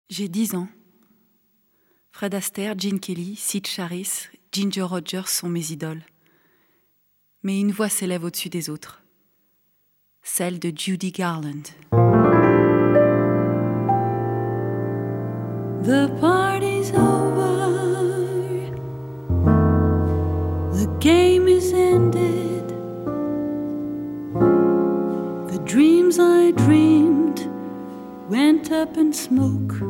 J'ai 10 ans. Fred Astaire, Gene Kelly, Sid Charisse, Ginger Rogers sont mes idoles. Mais une voix s'élève au-dessus des autres. Celle de Judy Garland. The party's over. The game is ended. The dreams I dreamed went up in smoke.